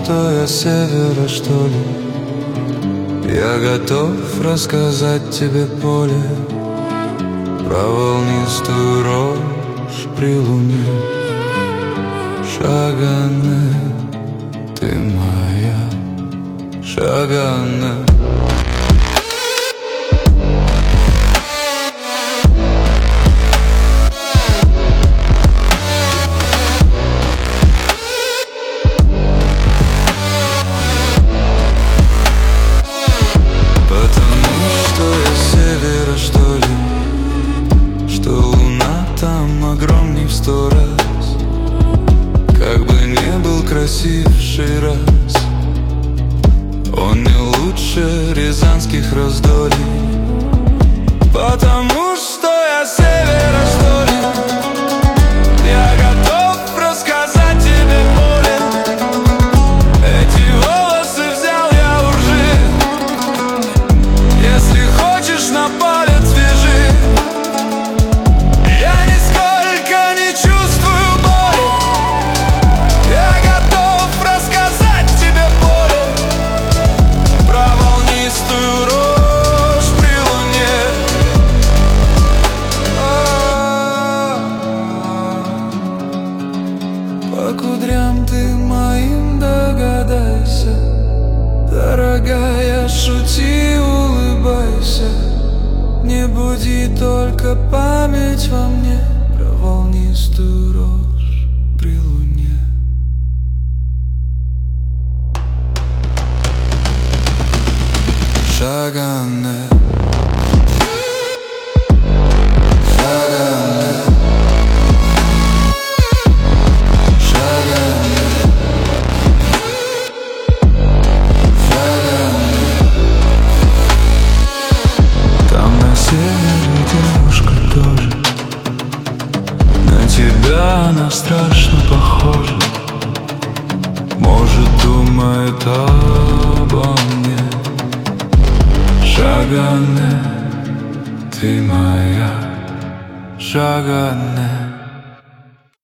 что я с севера, что ли. Я готов рассказать тебе поле, про волнистую рожь при луне. Шагане, ты моя Шагане. Огромней в 100 раз, как бы не был красивший раз, он не лучше рязанских раздолий, потому что я с севера, что ли. Я готов рассказать тебе поле, эти волосы взял я у ржи. Если хочешь, на палец вяжи. По кудрям ты моим догадайся, дорогая, шути, улыбайся. Не буди только память во мне про волнистую рожь при луне. Шагане, девушка тоже, на тебя она страшно похожа. Может, думает обо мне. Шагане, ты моя Шагане.